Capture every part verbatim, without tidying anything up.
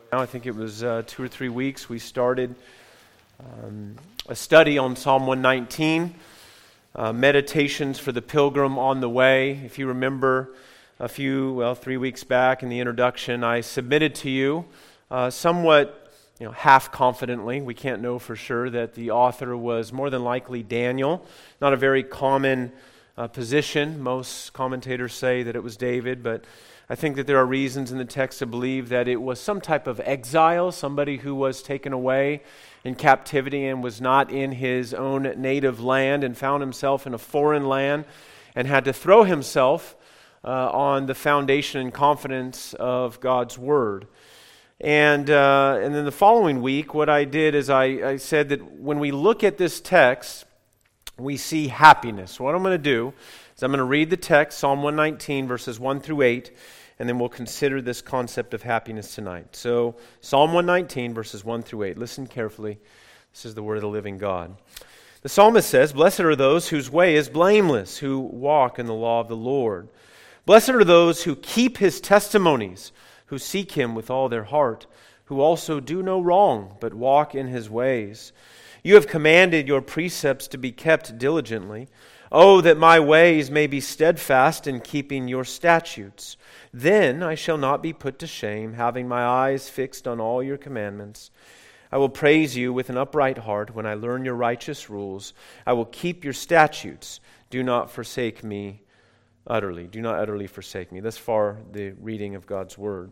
Now, I think it was uh, two or three weeks, we started um, a study on Psalm one nineteen, uh, Meditations for the Pilgrim on the Way. If you remember a few, well, three weeks back in the introduction, I submitted to you uh, somewhat, you know, half confidently, we can't know for sure, that the author was more than likely Daniel. Not a very common uh, position. Most commentators say that it was David, but I think that there are reasons in the text to believe that it was some type of exile, somebody who was taken away in captivity and was not in his own native land and found himself in a foreign land and had to throw himself uh, on the foundation and confidence of God's Word. And uh, and then the following week, what I did is I, I said that when we look at this text, we see happiness. So what I'm going to do is I'm going to read the text, Psalm one nineteen, verses one through eight, and then we'll consider this concept of happiness tonight. So, Psalm one nineteen, verses one through eight. Listen carefully. This is the word of the living God. The psalmist says, "Blessed are those whose way is blameless, who walk in the law of the Lord. Blessed are those who keep His testimonies, who seek Him with all their heart, who also do no wrong, but walk in His ways. You have commanded your precepts to be kept diligently. Oh, that my ways may be steadfast in keeping your statutes. Then I shall not be put to shame, having my eyes fixed on all your commandments. I will praise you with an upright heart when I learn your righteous rules. I will keep your statutes. Do not forsake me utterly. Do not utterly forsake me." Thus far, the reading of God's Word.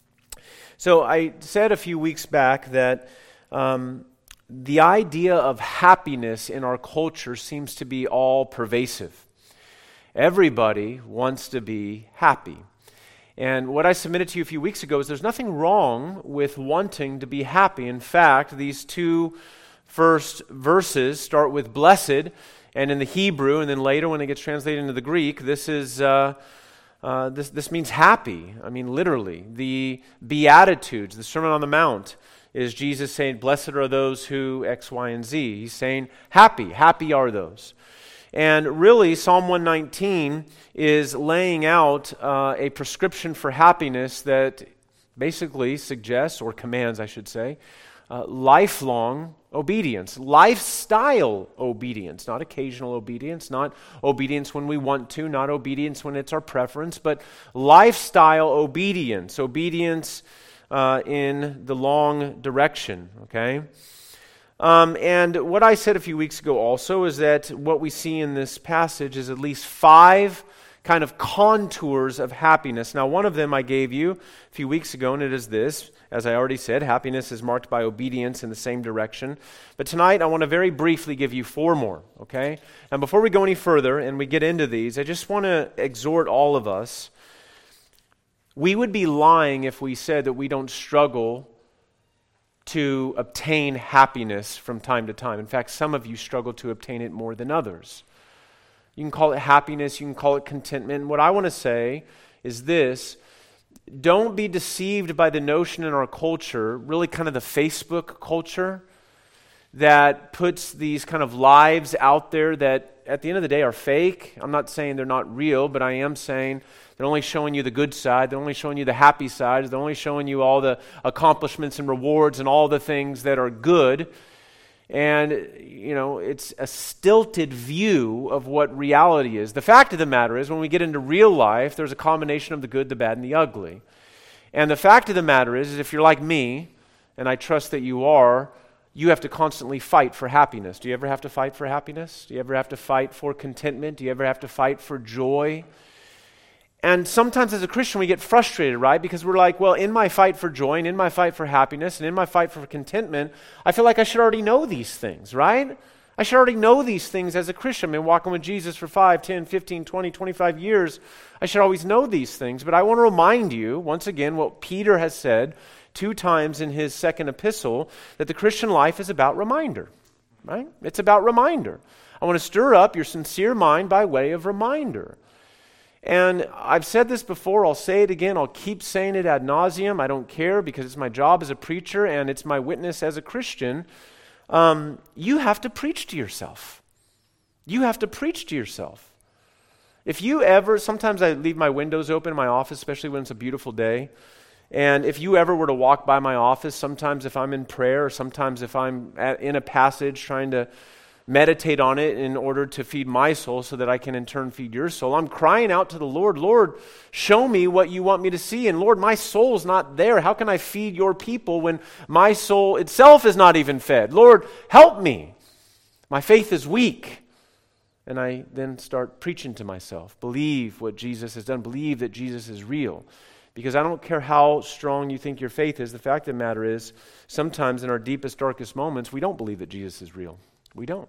So I said a few weeks back that um, the idea of happiness in our culture seems to be all pervasive. Everybody wants to be happy. And what I submitted to you a few weeks ago is there's nothing wrong with wanting to be happy. In fact, these two first verses start with blessed, and in the Hebrew, and then later when it gets translated into the Greek, this is uh, uh, this this means happy. I mean, literally. The Beatitudes, the Sermon on the Mount, is Jesus saying, "Blessed are those who X, Y, and Z." He's saying, happy, happy are those. And really, Psalm one nineteen is laying out uh, a prescription for happiness that basically suggests, or commands, I should say, uh, lifelong obedience, lifestyle obedience, not occasional obedience, not obedience when we want to, not obedience when it's our preference, but lifestyle obedience, obedience uh, in the long direction, okay? Um, and what I said a few weeks ago also is that what we see in this passage is at least five kind of contours of happiness. Now, one of them I gave you a few weeks ago, and it is this. As I already said, happiness is marked by obedience in the same direction. But tonight, I want to very briefly give you four more, okay? And before we go any further and we get into these, I just want to exhort all of us. We would be lying if we said that we don't struggle to obtain happiness from time to time. In fact, some of you struggle to obtain it more than others. You can call it happiness, you can call it contentment. What I want to say is this: don't be deceived by the notion in our culture, really kind of the Facebook culture, that puts these kind of lives out there that at the end of the day are fake. I'm not saying they're not real, but I am saying they're only showing you the good side. They're only showing you the happy side. They're only showing you all the accomplishments and rewards and all the things that are good. And, you know, it's a stilted view of what reality is. The fact of the matter is, when we get into real life, there's a combination of the good, the bad, and the ugly. And the fact of the matter is, is if you're like me, and I trust that you are, you have to constantly fight for happiness. Do you ever have to fight for happiness? Do you ever have to fight for contentment? Do you ever have to fight for joy? And sometimes as a Christian we get frustrated, right? Because we're like, well, in my fight for joy and in my fight for happiness and in my fight for contentment, I feel like I should already know these things, right? I should already know these things as a Christian. I've been walking with Jesus for five, ten, fifteen, twenty, twenty-five years. I should always know these things. But I want to remind you, once again, what Peter has said two times in his second epistle, that the Christian life is about reminder, right? It's about reminder. I want to stir up your sincere mind by way of reminder. And I've said this before, I'll say it again, I'll keep saying it ad nauseum. I don't care, because it's my job as a preacher and it's my witness as a Christian. Um, you have to preach to yourself. You have to preach to yourself. If you ever, sometimes I leave my windows open in my office, especially when it's a beautiful day, And if you ever were to walk by my office, sometimes if I'm in prayer, or sometimes if I'm at, in a passage trying to meditate on it in order to feed my soul so that I can in turn feed your soul, I'm crying out to the Lord, Lord, show me what you want me to see. And Lord, my soul's not there. How can I feed your people when my soul itself is not even fed? Lord, help me. My faith is weak. And I then start preaching to myself. Believe what Jesus has done. Believe that Jesus is real. Because I don't care how strong you think your faith is, the fact of the matter is, sometimes in our deepest, darkest moments, we don't believe that Jesus is real. We don't.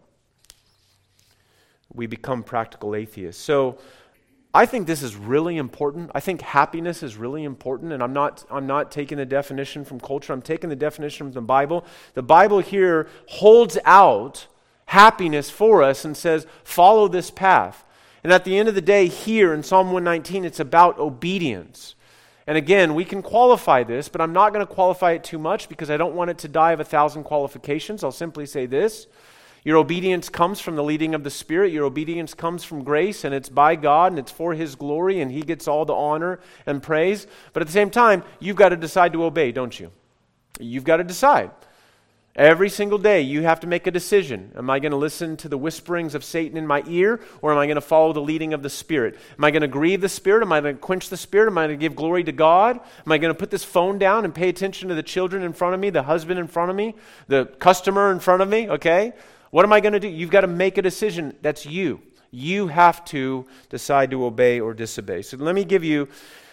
We become practical atheists. So I think this is really important. I think happiness is really important, and I'm not I'm not taking the definition from culture. I'm taking the definition from the Bible. The Bible here holds out happiness for us and says, follow this path. And at the end of the day, here in Psalm one nineteen, it's about obedience. And again, we can qualify this, but I'm not going to qualify it too much because I don't want it to die of a thousand qualifications. I'll simply say this. Your obedience comes from the leading of the Spirit. Your obedience comes from grace, and it's by God, and it's for His glory, and He gets all the honor and praise. But at the same time, you've got to decide to obey, don't you? You've got to decide. Every single day, you have to make a decision. Am I going to listen to the whisperings of Satan in my ear, or am I going to follow the leading of the Spirit? Am I going to grieve the Spirit? Am I going to quench the Spirit? Am I going to give glory to God? Am I going to put this phone down and pay attention to the children in front of me, the husband in front of me, the customer in front of me, okay? What am I going to do? You've got to make a decision. That's you. You have to decide to obey or disobey. So let me give you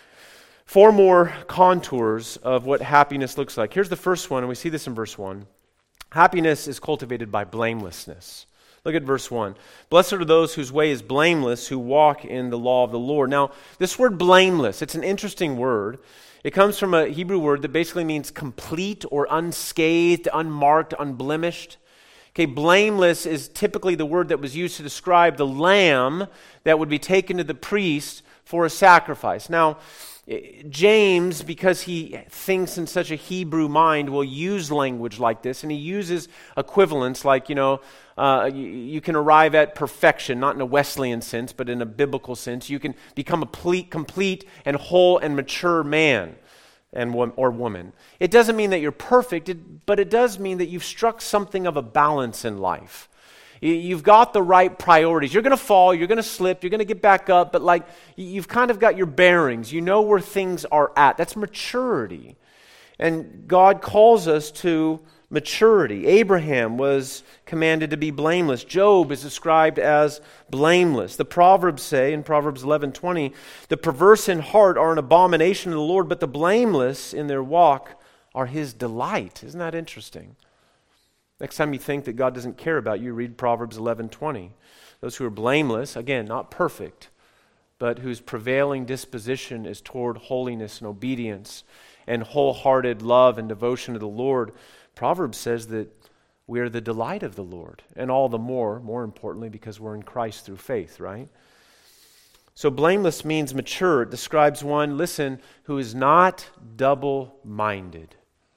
four more contours of what happiness looks like. Here's the first one, and we see this in verse one. Happiness is cultivated by blamelessness. Look at verse one. Blessed are those whose way is blameless, who walk in the law of the Lord. Now, this word blameless, it's an interesting word. It comes from a Hebrew word that basically means complete or unscathed, unmarked, unblemished. Okay, blameless is typically the word that was used to describe the lamb that would be taken to the priest for a sacrifice. Now, James, because he thinks in such a Hebrew mind, will use language like this, and he uses equivalents like, you know, uh, you, you can arrive at perfection, not in a Wesleyan sense, but in a biblical sense. You can become a complete, complete and whole and mature man and or woman. It doesn't mean that you're perfect, it, but it does mean that you've struck something of a balance in life. You've got the right priorities. You're going to fall, you're going to slip, you're going to get back up, but like you've kind of got your bearings. You know where things are at. That's maturity. And God calls us to maturity. Abraham was commanded to be blameless. Job is described as blameless. The Proverbs say in Proverbs eleven twenty, the perverse in heart are an abomination to the Lord, but the blameless in their walk are His delight. Isn't that interesting? Next time you think that God doesn't care about you, read Proverbs eleven twenty. Those who are blameless, again, not perfect, but whose prevailing disposition is toward holiness and obedience and wholehearted love and devotion to the Lord. Proverbs says that we are the delight of the Lord, and all the more, more importantly, because we're in Christ through faith, right? So blameless means mature. It describes one, listen, who is not double-minded.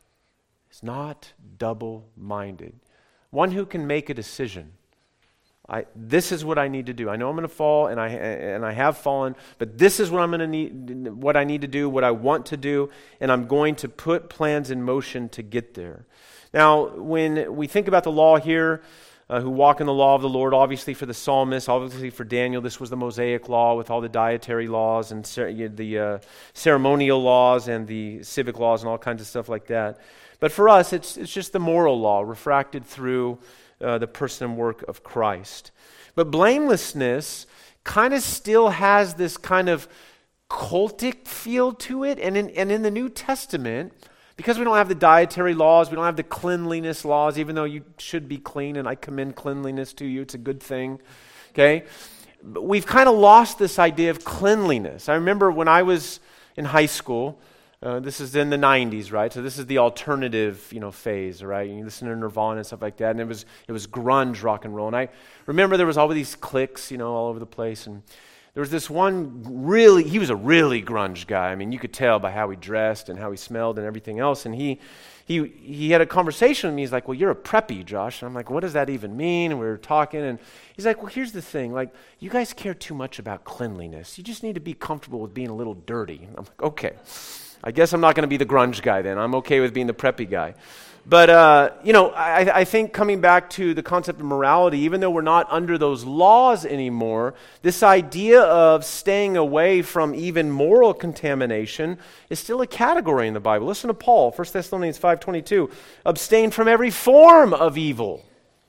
Is not double-minded. One who can make a decision. I, this is what I need to do. I know I'm going to fall, and I and I have fallen, but this is what I'm going to need, what I need to do, what I want to do, and I'm going to put plans in motion to get there. Now, when we think about the law here, uh, who walk in the law of the Lord, obviously for the psalmist, obviously for Daniel, this was the Mosaic law with all the dietary laws and cer- the uh, ceremonial laws and the civic laws and all kinds of stuff like that. But for us, it's it's just the moral law refracted through uh, the person and work of Christ. But blamelessness kind of still has this kind of cultic feel to it. And in, and in the New Testament, because we don't have the dietary laws, we don't have the cleanliness laws, even though you should be clean, and I commend cleanliness to you, it's a good thing, okay? But we've kind of lost this idea of cleanliness. I remember when I was in high school, Uh, this is in the nineties, right? So this is the alternative, you know, phase, right? You listen to Nirvana and stuff like that, and it was it was grunge rock and roll. And I remember there was all of these cliques, you know, all over the place. And there was this one really, he was a really grunge guy. I mean, you could tell by how he dressed and how he smelled and everything else. And he he he had a conversation with me. He's like, "Well, you're a preppy, Josh." And I'm like, "What does that even mean?" And we were talking, and he's like, "Well, here's the thing. Like, you guys care too much about cleanliness. You just need to be comfortable with being a little dirty." And I'm like, "Okay." I guess I'm not going to be the grunge guy then. I'm okay with being the preppy guy. But, uh, you know, I, I think coming back to the concept of morality, even though we're not under those laws anymore, this idea of staying away from even moral contamination is still a category in the Bible. Listen to Paul, First Thessalonians five twenty-two. Abstain from every form of evil.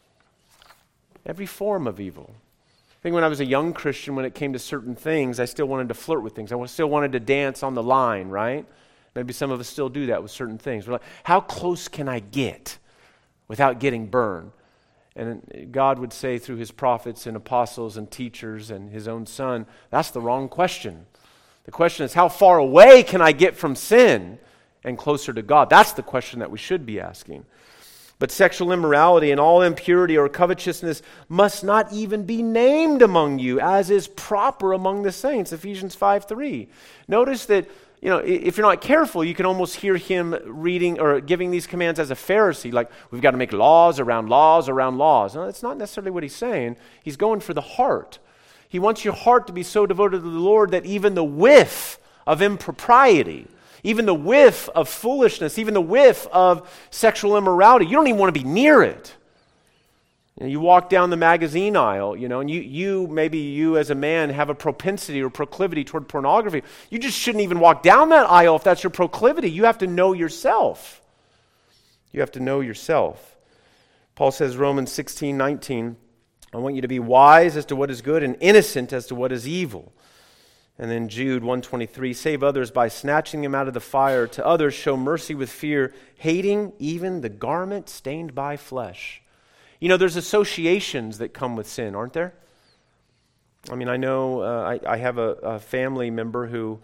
Every form of evil. I think when I was a young Christian, when it came to certain things, I still wanted to flirt with things. I still wanted to dance on the line, right? Maybe some of us still do that with certain things. We're like, how close can I get without getting burned? And God would say through his prophets and apostles and teachers and his own son, that's the wrong question. The question is, how far away can I get from sin and closer to God? That's the question that we should be asking. But sexual immorality and all impurity or covetousness must not even be named among you, as is proper among the saints. Ephesians five three. Notice that, you know, if you're not careful, you can almost hear him reading or giving these commands as a Pharisee, like we've got to make laws around laws around laws. No, that's not necessarily what he's saying. He's going for the heart. He wants your heart to be so devoted to the Lord that even the whiff of impropriety, even the whiff of foolishness, even the whiff of sexual immorality, you don't even want to be near it. You know, you walk down the magazine aisle, you know, and you, you, maybe you as a man have a propensity or proclivity toward pornography. You just shouldn't even walk down that aisle if that's your proclivity. You have to know yourself. You have to know yourself. Paul says, Romans sixteen nineteen, I want you to be wise as to what is good and innocent as to what is evil. And then Jude one twenty-three, save others by snatching them out of the fire. To others show mercy with fear, hating even the garment stained by flesh. You know, there's associations that come with sin, aren't there? I mean, I know uh, I, I have a, a family member who,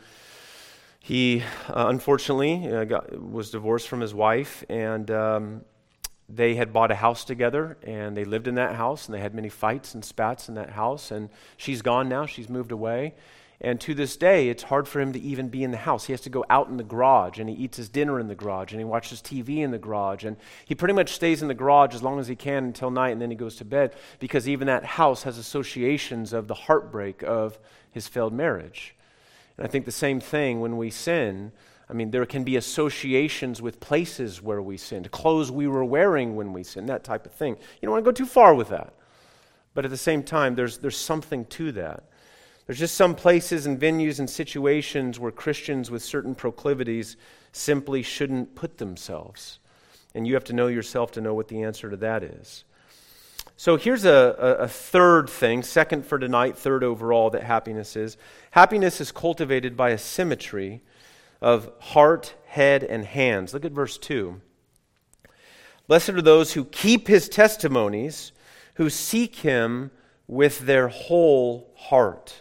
he uh, unfortunately uh, got, was divorced from his wife, and um, they had bought a house together, and they lived in that house, and they had many fights and spats in that house, and she's gone now, she's moved away. And to this day, it's hard for him to even be in the house. He has to go out in the garage, and he eats his dinner in the garage, and he watches T V in the garage, and he pretty much stays in the garage as long as he can until night, and then he goes to bed, because even that house has associations of the heartbreak of his failed marriage. And I think the same thing when we sin. I mean, there can be associations with places where we sinned, clothes we were wearing when we sinned, that type of thing. You don't want to go too far with that. But at the same time, there's there's something to that. There's just some places and venues and situations where Christians with certain proclivities simply shouldn't put themselves. And you have to know yourself to know what the answer to that is. So here's a, a, a third thing, second for tonight, third overall, that happiness is. Happiness is cultivated by a symmetry of heart, head, and hands. Look at verse two. Blessed are those who keep his testimonies, who seek him with their whole heart.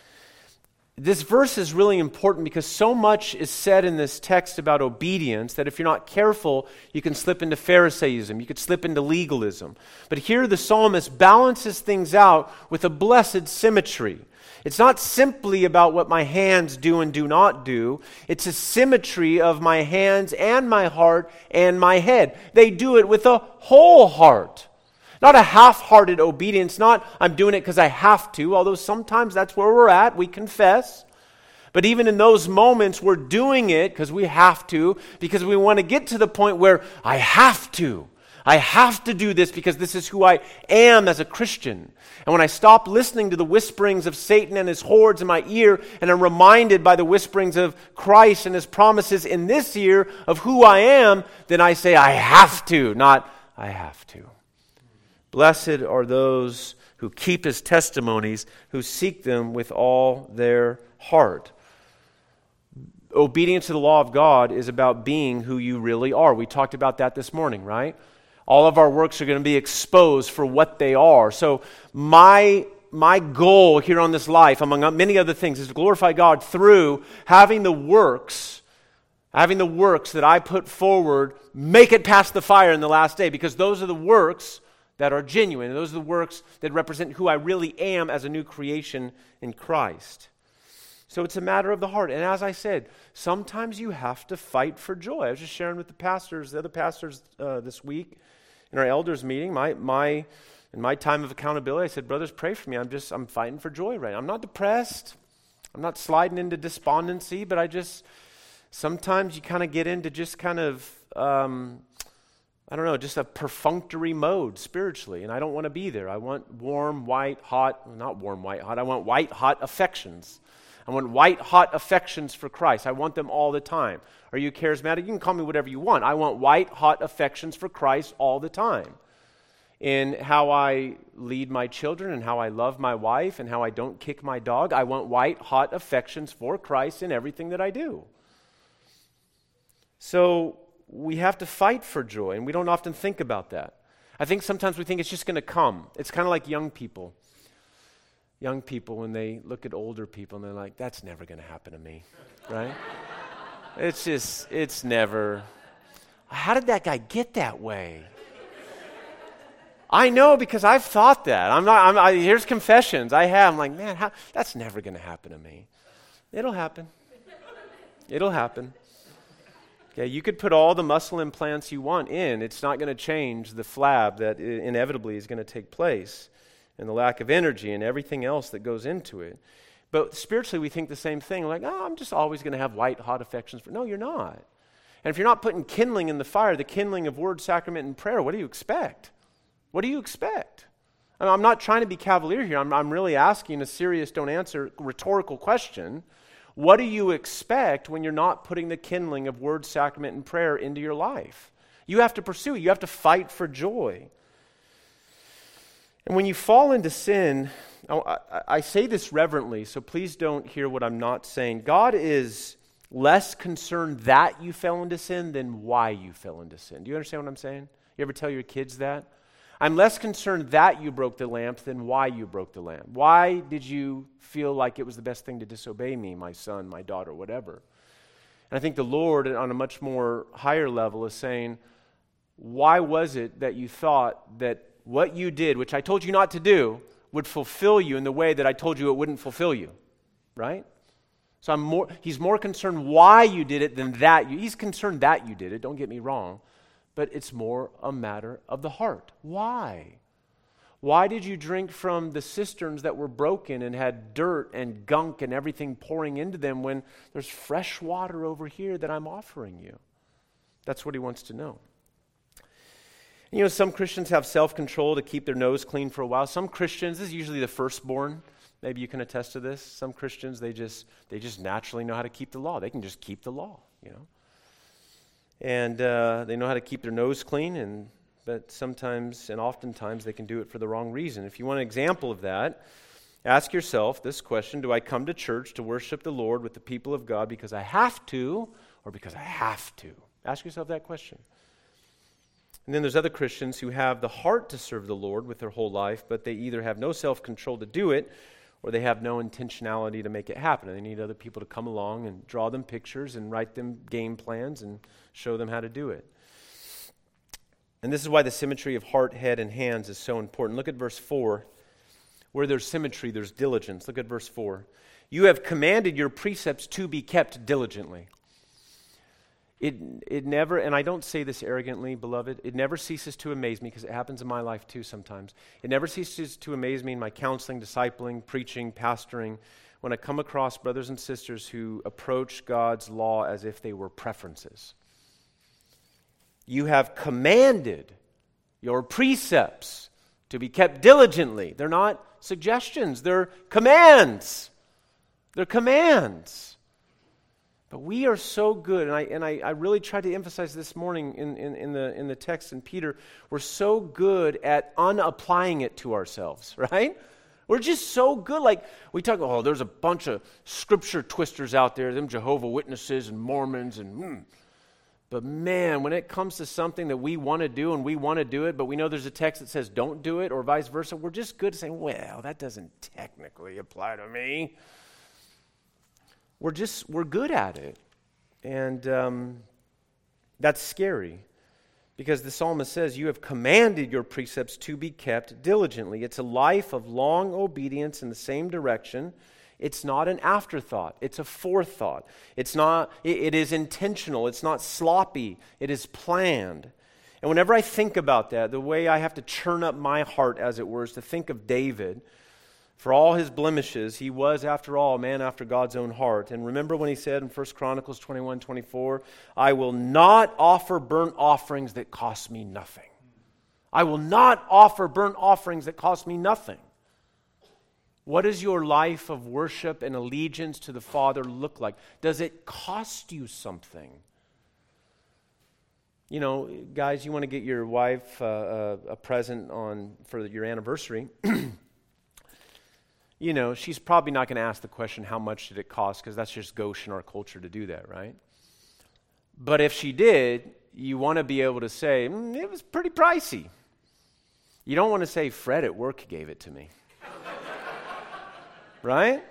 This verse is really important because so much is said in this text about obedience that if you're not careful, you can slip into Pharisaism, you could slip into legalism. But here the psalmist balances things out with a blessed symmetry. It's not simply about what my hands do and do not do. It's a symmetry of my hands and my heart and my head. They do it with a whole heart. Not a half-hearted obedience, not I'm doing it because I have to, although sometimes that's where we're at, we confess. But even in those moments, we're doing it because we have to, because we want to get to the point where I have to. I have to do this because this is who I am as a Christian. And when I stop listening to the whisperings of Satan and his hordes in my ear, and I'm reminded by the whisperings of Christ and his promises in this ear of who I am, then I say I have to, not I have to. Blessed are those who keep his testimonies, who seek them with all their heart. Obedience to the law of God is about being who you really are. We talked about that this morning, right? All of our works are going to be exposed for what they are. So my, my goal here on this life, among many other things, is to glorify God through having the works, having the works that I put forward, make it past the fire in the last day, because those are the works that are genuine. Those are the works that represent who I really am as a new creation in Christ. So it's a matter of the heart. And as I said, sometimes you have to fight for joy. I was just sharing with the pastors, the other pastors uh, this week in our elders meeting, my my in my time of accountability, I said, brothers, pray for me. I'm just, I'm fighting for joy right now. I'm not depressed. I'm not sliding into despondency, but I just, Sometimes you kind of get into just kind of, um, I don't know, just a perfunctory mode spiritually, and I don't want to be there. I want warm, white, hot, well, not warm, white, hot. I want white, hot affections. I want white, hot affections for Christ. I want them all the time. Are you charismatic? You can call me whatever you want. I want white, hot affections for Christ all the time. In how I lead my children and how I love my wife and how I don't kick my dog, I want white, hot affections for Christ in everything that I do. So we have to fight for joy, and we don't often think about that. I think sometimes we think it's just going to come. It's kind of like young people. Young people, when they look at older people, and they're like, that's never going to happen to me, right? It's just, it's never. How did that guy get that way? I know, because I've thought that. I'm not, I'm, I, here's confessions. I have. I'm like, man, how, that's never going to happen to me. It'll happen. It'll happen. Okay, you could put all the muscle implants you want in. It's not going to change the flab that inevitably is going to take place, and the lack of energy and everything else that goes into it. But spiritually, we think the same thing. Like, oh, I'm just always going to have white, hot affections. For No, you're not. And if you're not putting kindling in the fire, the kindling of word, sacrament, and prayer, what do you expect? What do you expect? I mean, I'm not trying to be cavalier here. I'm, I'm really asking a serious, don't answer, rhetorical question. What do you expect when you're not putting the kindling of word, sacrament, and prayer into your life? You have to pursue it. You have to fight for joy. And when you fall into sin, I, I say this reverently, so please don't hear what I'm not saying. God is less concerned that you fell into sin than why you fell into sin. Do you understand what I'm saying? You ever tell your kids that? I'm less concerned that you broke the lamp than why you broke the lamp. Why did you feel like it was the best thing to disobey me, my son, my daughter, whatever? And I think the Lord, on a much more higher level, is saying, why was it that you thought that what you did, which I told you not to do, would fulfill you in the way that I told you it wouldn't fulfill you, right? So I'm more. He's more concerned why you did it than that you. He's concerned that you did it, don't get me wrong. But it's more a matter of the heart. Why? Why did you drink from the cisterns that were broken and had dirt and gunk and everything pouring into them when there's fresh water over here that I'm offering you? That's what he wants to know. You know, some Christians have self-control to keep their nose clean for a while. Some Christians, this is usually the firstborn. Maybe you can attest to this. Some Christians, they just they just naturally know how to keep the law. They can just keep the law, you know. And uh, they know how to keep their nose clean, and but sometimes and oftentimes they can do it for the wrong reason. If you want an example of that, ask yourself this question: do I come to church to worship the Lord with the people of God because I have to, or because I have to? Ask yourself that question. And then there's other Christians who have the heart to serve the Lord with their whole life, but they either have no self-control to do it, or they have no intentionality to make it happen. And they need other people to come along and draw them pictures and write them game plans and show them how to do it. And this is why the symmetry of heart, head, and hands is so important. Look at verse four. Where there's symmetry, there's diligence. Look at verse four. You have commanded your precepts to be kept diligently. It it never, and I don't say this arrogantly, beloved, it never ceases to amaze me, because it happens in my life too sometimes. It never ceases to amaze me in my counseling, discipling, preaching, pastoring, when I come across brothers and sisters who approach God's law as if they were preferences. You have commanded your precepts to be kept diligently. They're not suggestions, they're commands. They're commands. But we are so good, and I and I, I really tried to emphasize this morning in, in, in the in the text in Peter, we're so good at unapplying it to ourselves, right? We're just so good. Like, we talk, oh, there's a bunch of scripture twisters out there, them Jehovah Witnesses and Mormons, and mm. But man, when it comes to something that we want to do and we want to do it, but we know there's a text that says don't do it, or vice versa, we're just good at saying, well, that doesn't technically apply to me. We're just, we're good at it. And um, that's scary, because the psalmist says, you have commanded your precepts to be kept diligently. It's a life of long obedience in the same direction. It's not an afterthought. It's a forethought. It's not, it, it is intentional. It's not sloppy. It is planned. And whenever I think about that, the way I have to churn up my heart, as it were, is to think of David. For all his blemishes, he was, after all, a man after God's own heart. And remember when he said in First Chronicles twenty-one twenty-four, I will not offer burnt offerings that cost me nothing. I will not offer burnt offerings that cost me nothing. What does your life of worship and allegiance to the Father look like? Does it cost you something? You know, guys, you want to get your wife uh, a, a present on for your anniversary. You know, she's probably not going to ask the question, how much did it cost? Because that's just gauche in our culture to do that, right? But if she did, you want to be able to say, mm, it was pretty pricey. You don't want to say, Fred at work gave it to me. Right?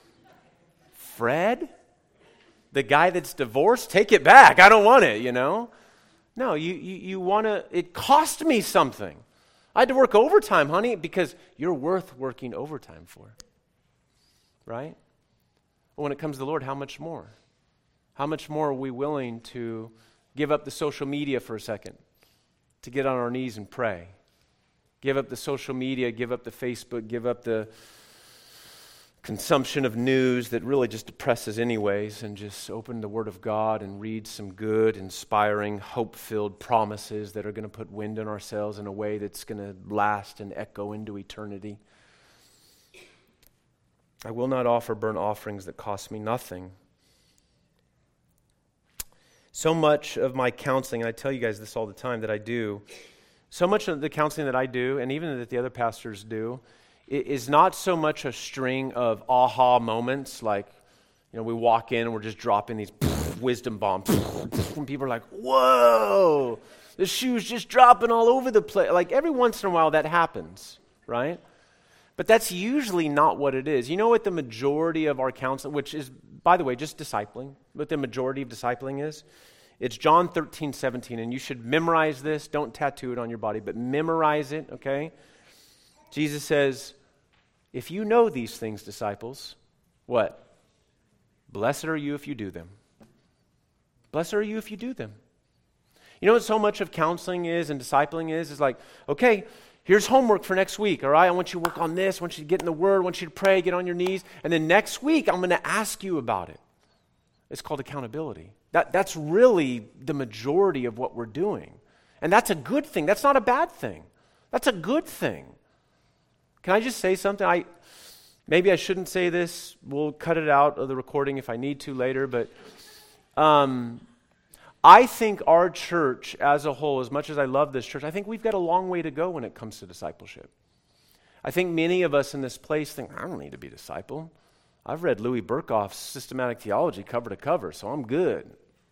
Fred? The guy that's divorced? Take it back. I don't want it, you know? No, you, you, you want to, it cost me something. I had to work overtime, honey, because you're worth working overtime for. Right? When it comes to the Lord, how much more? How much more are we willing to give up the social media for a second, to get on our knees and pray? Give up the social media, give up the Facebook, give up the consumption of news that really just depresses anyways, and just open the Word of God and read some good, inspiring, hope-filled promises that are going to put wind in our sails in a way that's going to last and echo into eternity. I will not offer burnt offerings that cost me nothing. So much of my counseling, and I tell you guys this all the time that I do, so much of the counseling that I do, and even that the other pastors do, is not so much a string of aha moments, like, you know, we walk in and we're just dropping these wisdom bombs, and people are like, whoa, the shoe's just dropping all over the place. Like, every once in a while that happens, right? But that's usually not what it is. You know what the majority of our counseling, which is, by the way, just discipling, what the majority of discipling is? It's John thirteen seventeen, and you should memorize this. Don't tattoo it on your body, but memorize it, okay? Jesus says, if you know these things, disciples, what? Blessed are you if you do them. Blessed are you if you do them. You know what so much of counseling is and discipling is? Is like, okay, here's homework for next week, all right? I want you to work on this. I want you to get in the Word. I want you to pray, get on your knees. And then next week, I'm going to ask you about it. It's called accountability. That, that's really the majority of what we're doing. And that's a good thing. That's not a bad thing. That's a good thing. Can I just say something? I maybe I shouldn't say this. We'll cut it out of the recording if I need to later. But um, I think our church as a whole, as much as I love this church, I think we've got a long way to go when it comes to discipleship. I think many of us in this place think, I don't need to be discipled. I've read Louis Berkhof's Systematic Theology cover to cover, so I'm good.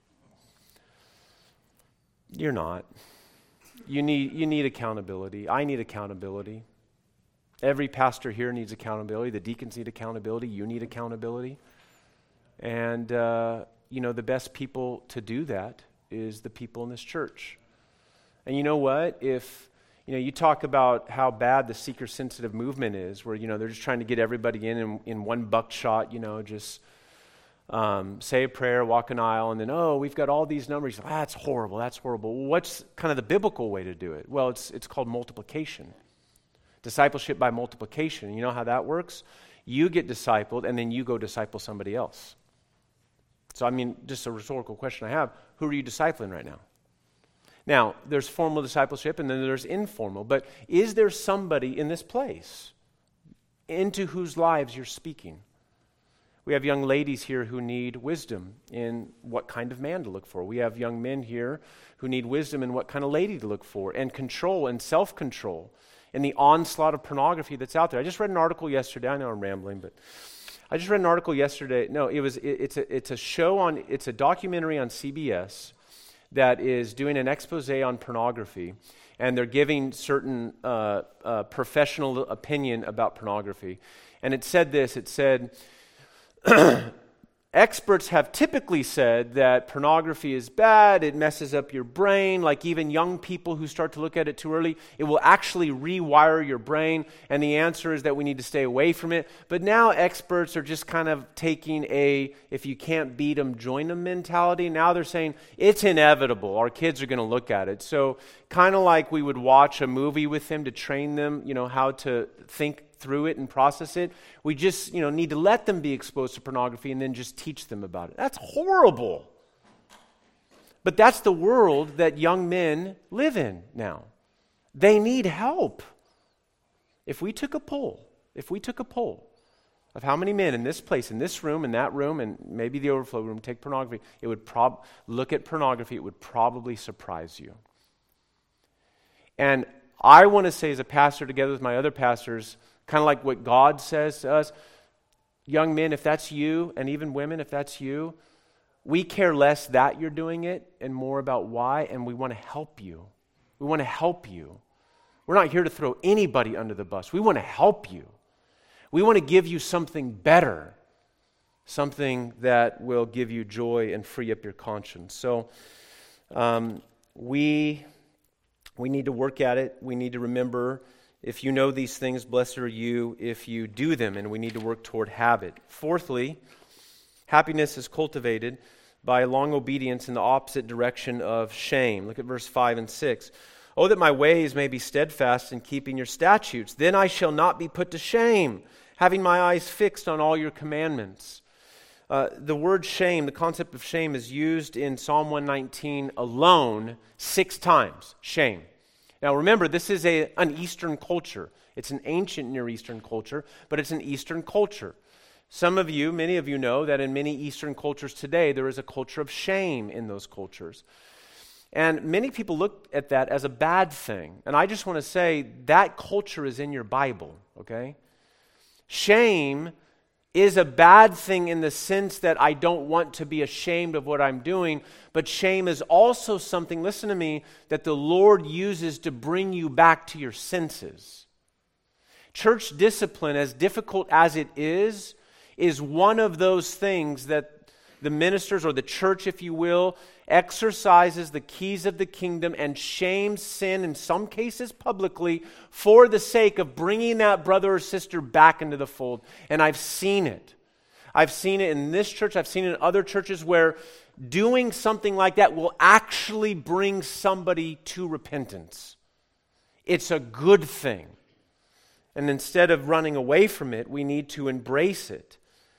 You're not. You need, you need accountability. I need accountability. Every pastor here needs accountability. The deacons need accountability. You need accountability. And, uh, you know, the best people to do that is the people in this church. And you know what? If, you know, you talk about how bad the seeker-sensitive movement is, where, you know, they're just trying to get everybody in in, in one buckshot, you know, just um, say a prayer, walk an aisle, and then, oh, we've got all these numbers. Ah, that's horrible. That's horrible. Well, what's kind of the biblical way to do it? Well, it's it's called multiplication. Discipleship by multiplication. You know how that works? You get discipled, and then you go disciple somebody else. So, I mean, just a rhetorical question I have. Who are you discipling right now? Now, there's formal discipleship, and then there's informal. But is there somebody in this place into whose lives you're speaking? We have young ladies here who need wisdom in what kind of man to look for. We have young men here who need wisdom in what kind of lady to look for, and control and self-control in the onslaught of pornography that's out there. I just read an article yesterday. I know I'm rambling, but I just read an article yesterday. No, it was it, it's a it's a show on it's a documentary on C B S that is doing an expose on pornography, and they're giving certain uh, uh, professional opinion about pornography. And it said this. It said, experts have typically said that pornography is bad, it messes up your brain, like even young people who start to look at it too early, it will actually rewire your brain, and the answer is that we need to stay away from it. But now experts are just kind of taking a, if you can't beat them, join them mentality. Now they're saying, it's inevitable, our kids are going to look at it. So kind of like we would watch a movie with them to train them, you know, how to think through it and process it. We just, you know, need to let them be exposed to pornography and then just teach them about it. That's horrible. But that's the world that young men live in now. They need help. If we took a poll, if we took a poll of how many men in this place, in this room, in that room, and maybe the overflow room take pornography, it would prob look at pornography, it would probably surprise you. And I want to say as a pastor, together with my other pastors, kind of like what God says to us, young men, if that's you, and even women, if that's you, we care less that you're doing it and more about why, and we want to help you. We want to help you. We're not here to throw anybody under the bus. We want to help you. We want to give you something better, something that will give you joy and free up your conscience. So um, we, we need to work at it. We need to remember, if you know these things, blessed are you if you do them, and we need to work toward habit. Fourthly, happiness is cultivated by long obedience in the opposite direction of shame. Look at verse five and six. Oh, that my ways may be steadfast in keeping your statutes. Then I shall not be put to shame, having my eyes fixed on all your commandments. Uh, the word shame, the concept of shame, is used in Psalm one nineteen alone six times. Shame. Now remember, this is a, an Eastern culture. It's an ancient Near Eastern culture, but it's an Eastern culture. Some of you, many of you know that in many Eastern cultures today, there is a culture of shame in those cultures. And many people look at that as a bad thing. And I just want to say that culture is in your Bible, okay? Shame is a bad thing in the sense that I don't want to be ashamed of what I'm doing, but shame is also something, listen to me, that the Lord uses to bring you back to your senses. Church discipline, as difficult as it is, is one of those things that the ministers, or the church, if you will, exercises the keys of the kingdom and shames sin, in some cases publicly, for the sake of bringing that brother or sister back into the fold. And I've seen it. I've seen it in this church. I've seen it in other churches where doing something like that will actually bring somebody to repentance. It's a good thing. And instead of running away from it, we need to embrace it.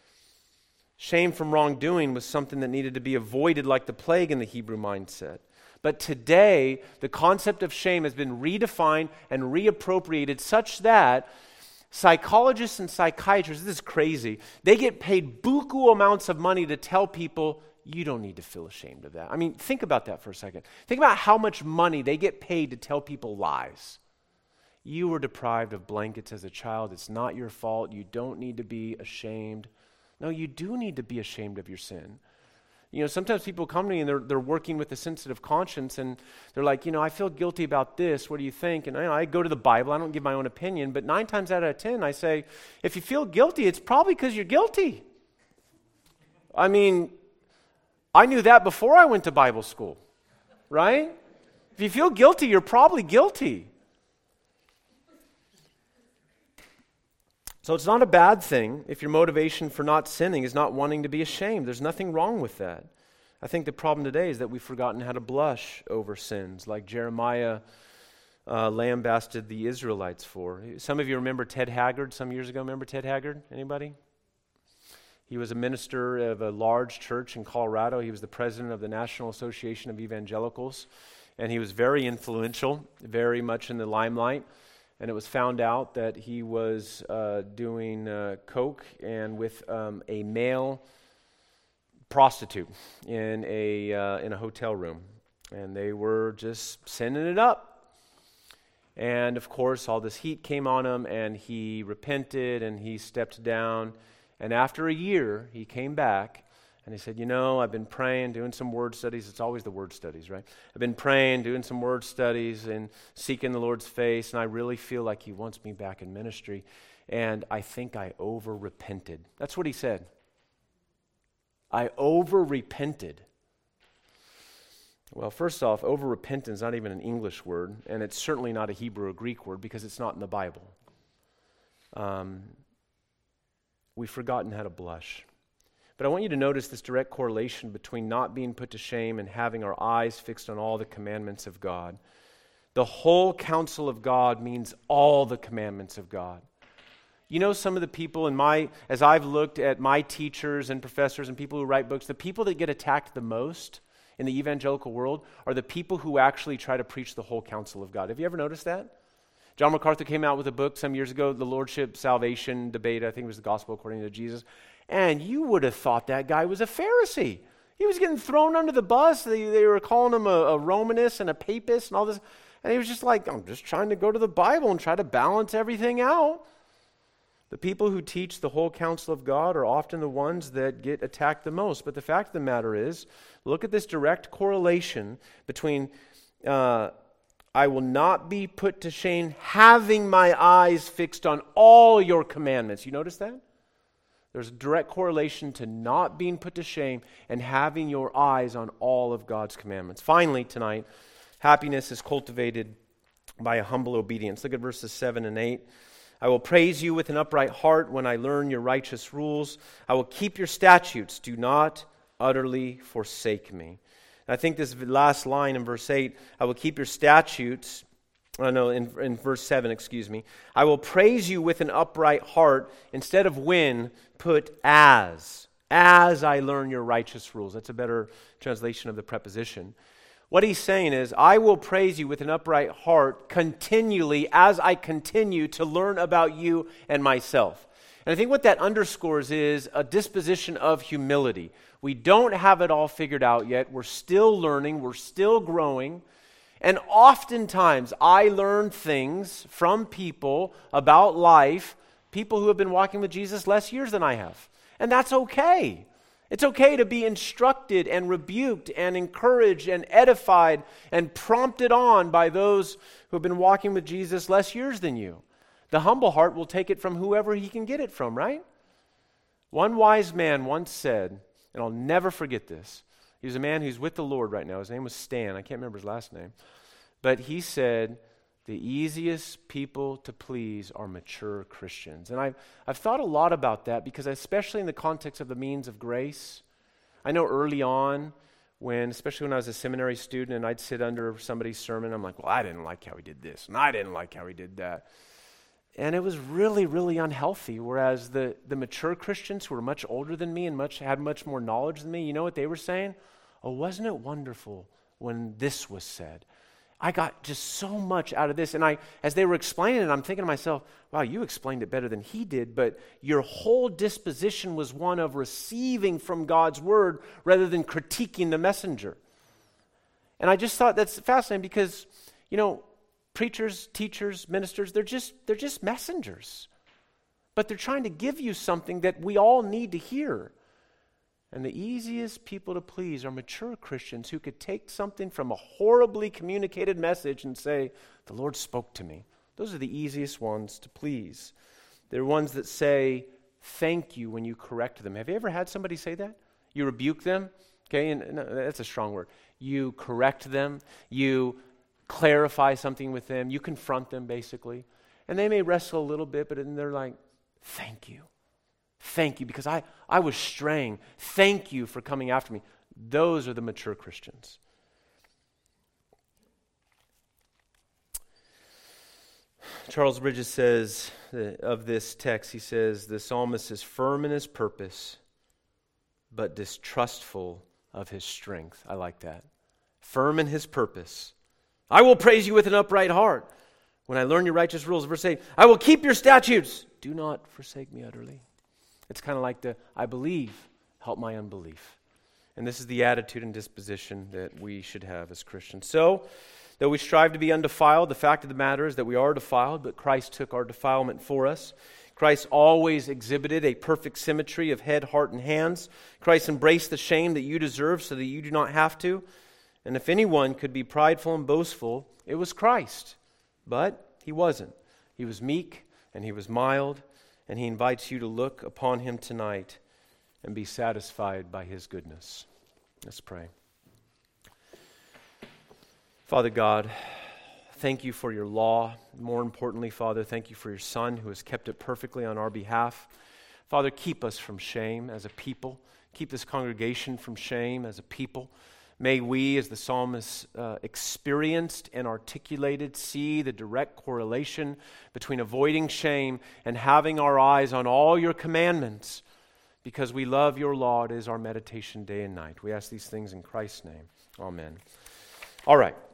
Shame from wrongdoing was something that needed to be avoided like the plague in the Hebrew mindset. But today, the concept of shame has been redefined and reappropriated such that psychologists and psychiatrists, this is crazy, they get paid buku amounts of money to tell people, you don't need to feel ashamed of that. I mean, think about that for a second. Think about how much money they get paid to tell people lies. You were deprived of blankets as a child. It's not your fault. You don't need to be ashamed. No, you do need to be ashamed of your sin. You know, sometimes people come to me and they're they're working with a sensitive conscience and they're like, you know, I feel guilty about this. What do you think? And I, I go to the Bible. I don't give my own opinion. But nine times out of ten, I say, if you feel guilty, it's probably because you're guilty. I mean, I knew that before I went to Bible school, right? If you feel guilty, you're probably guilty. So it's not a bad thing if your motivation for not sinning is not wanting to be ashamed. There's nothing wrong with that. I think the problem today is that we've forgotten how to blush over sins, like Jeremiah uh, lambasted the Israelites for. Some of you remember Ted Haggard some years ago. Remember Ted Haggard? Anybody? He was a minister of a large church in Colorado. He was the president of the National Association of Evangelicals, and he was very influential, very much in the limelight. And it was found out that he was uh, doing uh, coke and with um, a male prostitute in a uh, in a hotel room, and they were just sending it up. And of course, all this heat came on him, and he repented and he stepped down. And after a year, he came back. And he said, you know, I've been praying, doing some word studies. It's always the word studies, right? I've been praying, doing some word studies and seeking the Lord's face, and I really feel like he wants me back in ministry. And I think I over-repented. That's what he said. I over-repented. Well, first off, over-repentance is not even an English word, and it's certainly not a Hebrew or Greek word because it's not in the Bible. Um, we've forgotten how to blush. But I want you to notice this direct correlation between not being put to shame and having our eyes fixed on all the commandments of God. The whole counsel of God means all the commandments of God. You know, some of the people in my, as I've looked at my teachers and professors and people who write books, the people that get attacked the most in the evangelical world are the people who actually try to preach the whole counsel of God. Have you ever noticed that? John MacArthur came out with a book some years ago, The Lordship Salvation Debate. I think it was the Gospel According to Jesus. And you would have thought that guy was a Pharisee. He was getting thrown under the bus. They, they were calling him a, a Romanist and a papist and all this. And he was just like, I'm just trying to go to the Bible and try to balance everything out. The people who teach the whole counsel of God are often the ones that get attacked the most. But the fact of the matter is, look at this direct correlation between uh, I will not be put to shame having my eyes fixed on all your commandments. You notice that? There's a direct correlation to not being put to shame and having your eyes on all of God's commandments. Finally, tonight, happiness is cultivated by a humble obedience. Look at verses seven and eight. I will praise you with an upright heart when I learn your righteous rules. I will keep your statutes. Do not utterly forsake me. And I think this last line in verse eight, I will keep your statutes. Oh, no, in, in verse seven, excuse me. I will praise you with an upright heart. Instead of when, put as. As I learn your righteous rules. That's a better translation of the preposition. What he's saying is, I will praise you with an upright heart continually as I continue to learn about you and myself. And I think what that underscores is a disposition of humility. We don't have it all figured out yet. We're still learning. We're still growing. And oftentimes, I learn things from people about life, people who have been walking with Jesus less years than I have. And that's okay. It's okay to be instructed and rebuked and encouraged and edified and prompted on by those who have been walking with Jesus less years than you. The humble heart will take it from whoever he can get it from, right? One wise man once said, and I'll never forget this, he was a man who's with the Lord right now. His name was Stan. I can't remember his last name. But he said, the easiest people to please are mature Christians. And I've, I've thought a lot about that because especially in the context of the means of grace, I know early on when, especially when I was a seminary student and I'd sit under somebody's sermon, I'm like, well, I didn't like how he did this and I didn't like how he did that. And it was really, really unhealthy. Whereas the, the mature Christians who were much older than me and much had much more knowledge than me, you know what they were saying? Oh, wasn't it wonderful when this was said? I got just so much out of this. And I, as they were explaining it, I'm thinking to myself, wow, you explained it better than he did, but your whole disposition was one of receiving from God's word rather than critiquing the messenger. And I just thought that's fascinating because, you know, preachers, teachers, ministers, they're just they're just messengers. But they're trying to give you something that we all need to hear. And the easiest people to please are mature Christians who could take something from a horribly communicated message and say, the Lord spoke to me. Those are the easiest ones to please. They're ones that say, thank you when you correct them. Have you ever had somebody say that? You rebuke them? Okay, and no, that's a strong word. You correct them. You clarify something with them. You confront them, basically. And they may wrestle a little bit, but then they're like, thank you. Thank you, because I, I was straying. Thank you for coming after me. Those are the mature Christians. Charles Bridges says uh, of this text, he says, the psalmist is firm in his purpose, but distrustful of his strength. I like that. Firm in his purpose. I will praise you with an upright heart when I learn your righteous rules. Verse eight, I will keep your statutes. Do not forsake me utterly. It's kind of like the, I believe, help my unbelief. And this is the attitude and disposition that we should have as Christians. So, though we strive to be undefiled, the fact of the matter is that we are defiled, but Christ took our defilement for us. Christ always exhibited a perfect symmetry of head, heart, and hands. Christ embraced the shame that you deserve so that you do not have to. And if anyone could be prideful and boastful, it was Christ. But he wasn't. He was meek and he was mild. And he invites you to look upon him tonight and be satisfied by his goodness. Let's pray. Father God, thank you for your law. More importantly, Father, thank you for your Son who has kept it perfectly on our behalf. Father, keep us from shame as a people. Keep this congregation from shame as a people. May we, as the psalmist uh, experienced and articulated, see the direct correlation between avoiding shame and having our eyes on all your commandments, because we love your law. It is our meditation day and night. We ask these things in Christ's name. Amen. All right.